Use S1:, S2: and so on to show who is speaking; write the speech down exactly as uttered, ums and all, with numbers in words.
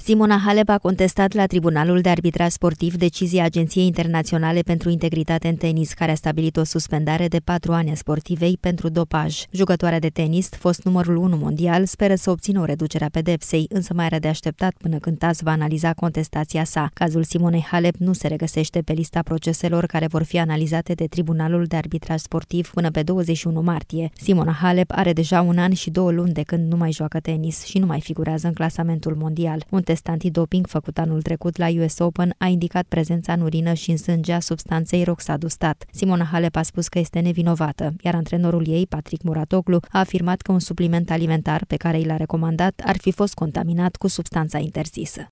S1: Simona Halep a contestat la Tribunalul de Arbitraj Sportiv decizia Agenției Internaționale pentru Integritate în Tenis, care a stabilit o suspendare de patru ani a sportivei pentru dopaj. Jucătoarea de tenis, fost numărul unu mondial, speră să obțină o reducere a pedepsei, însă mai are de așteptat până când T A S va analiza contestația sa. Cazul Simonei Halep nu se regăsește pe lista proceselor care vor fi analizate de Tribunalul de Arbitraj Sportiv până pe douăzeci și unu martie. Simona Halep are deja un an și două luni de când nu mai joacă tenis și nu mai figurează în clasamentul mondial. Un test antidoping făcut anul trecut la U S Open a indicat prezența în urină și în sânge a substanței roxadustat. Simona Halep a spus că este nevinovată, iar antrenorul ei, Patrick Mouratoglou, a afirmat că un supliment alimentar pe care i l-a recomandat ar fi fost contaminat cu substanța interzisă.